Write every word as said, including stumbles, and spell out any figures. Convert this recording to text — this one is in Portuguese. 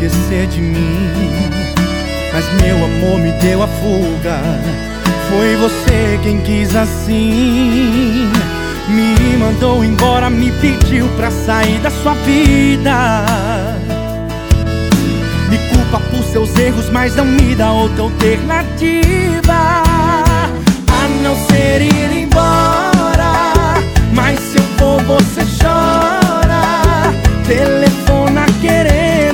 esquecer de mim, mas meu amor me deu a fuga. Foi você quem quis assim. Me mandou embora, me pediu pra sair da sua vida. Me culpa por seus erros, mas não me dá outra alternativa a não ser